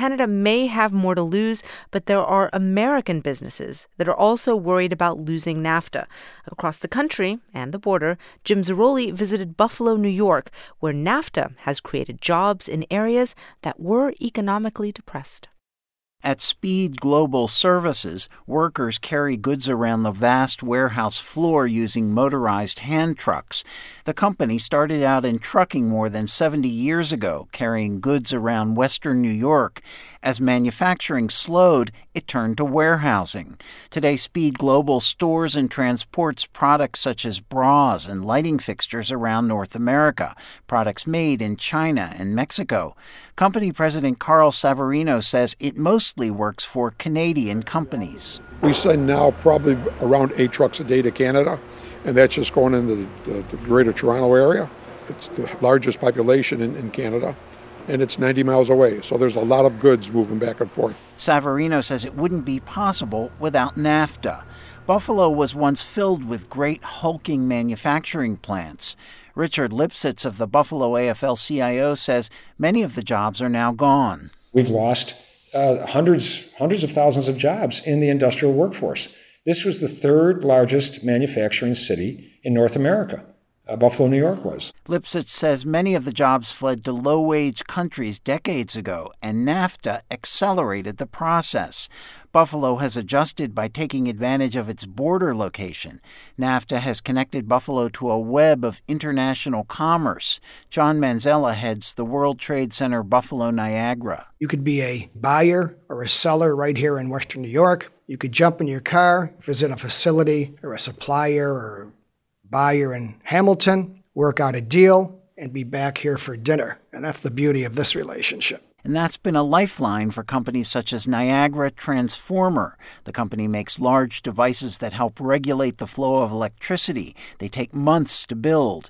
Canada may have more to lose, but there are American businesses that are also worried about losing NAFTA. Across the country and the border, Jim Zarroli visited Buffalo, New York, where NAFTA has created jobs in areas that were economically depressed. At Speed Global Services, workers carry goods around the vast warehouse floor using motorized hand trucks. The company started out in trucking more than 70 years ago, carrying goods around western New York. As manufacturing slowed, it turned to warehousing. Today, Speed Global stores and transports products such as bras and lighting fixtures around North America, products made in China and Mexico. Company President Carl Savarino says it mostly works for Canadian companies. We send now probably around 8 trucks a day to Canada, and that's just going into the greater Toronto area. It's the largest population in Canada, and it's 90 miles away, so there's a lot of goods moving back and forth. Savarino says it wouldn't be possible without NAFTA. Buffalo was once filled with great hulking manufacturing plants. Richard Lipsitz of the Buffalo AFL-CIO says many of the jobs are now gone. We've lost hundreds of thousands of jobs in the industrial workforce. This was the third largest manufacturing city in North America. Buffalo, New York was. Lipsitz says many of the jobs fled to low-wage countries decades ago, and NAFTA accelerated the process. Buffalo has adjusted by taking advantage of its border location. NAFTA has connected Buffalo to a web of international commerce. John Manzella heads the World Trade Center Buffalo Niagara. You could be a buyer or a seller right here in Western New York. You could jump in your car, visit a facility or a supplier or buyer in Hamilton, work out a deal, and be back here for dinner. And that's the beauty of this relationship. And that's been a lifeline for companies such as Niagara Transformer. The company makes large devices that help regulate the flow of electricity. They take months to build.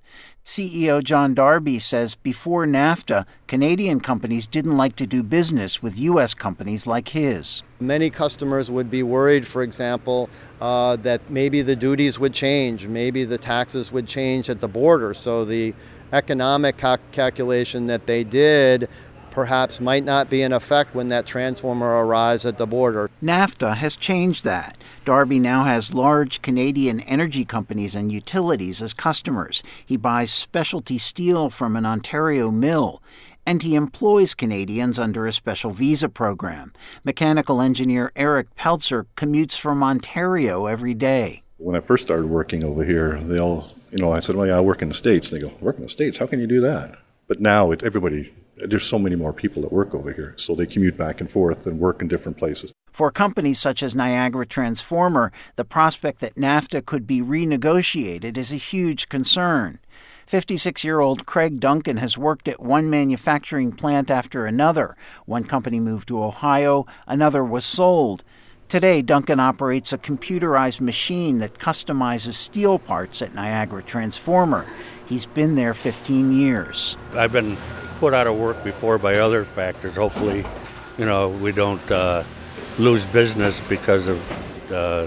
CEO John Darby says before NAFTA, Canadian companies didn't like to do business with U.S. companies like his. Many customers would be worried, for example, that maybe the duties would change, maybe the taxes would change at the border. So the economic calculation that they did perhaps might not be in effect when that transformer arrives at the border. NAFTA has changed that. Darby now has large Canadian energy companies and utilities as customers. He buys specialty steel from an Ontario mill, and he employs Canadians under a special visa program. Mechanical engineer Eric Peltzer commutes from Ontario every day. When I first started working over here, they all, I said, well, yeah, I work in the States. And they go, work in the States? How can you do that? But now there's so many more people that work over here, so they commute back and forth and work in different places. For companies such as Niagara Transformer, the prospect that NAFTA could be renegotiated is a huge concern. 56-year-old Craig Duncan has worked at one manufacturing plant after another. One company moved to Ohio, another was sold. Today, Duncan operates a computerized machine that customizes steel parts at Niagara Transformer. He's been there 15 years. I've been put out of work before by other factors. Hopefully, we don't lose business because of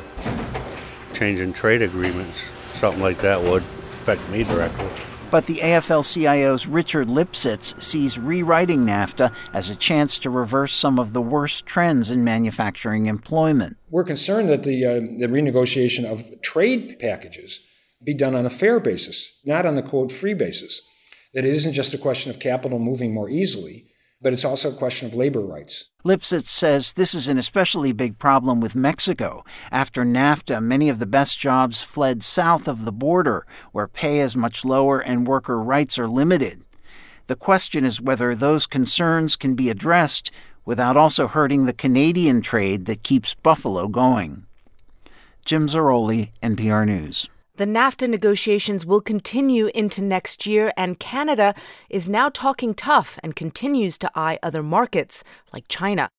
changing trade agreements. Something like that would affect me directly. But the AFL-CIO's Richard Lipsitz sees rewriting NAFTA as a chance to reverse some of the worst trends in manufacturing employment. We're concerned that the renegotiation of trade packages be done on a fair basis, not on the quote-free basis. That it isn't just a question of capital moving more easily, but it's also a question of labor rights. Lipsitz says this is an especially big problem with Mexico. After NAFTA, many of the best jobs fled south of the border, where pay is much lower and worker rights are limited. The question is whether those concerns can be addressed without also hurting the Canadian trade that keeps Buffalo going. Jim Zarroli, NPR News. The NAFTA negotiations will continue into next year, and Canada is now talking tough and continues to eye other markets like China.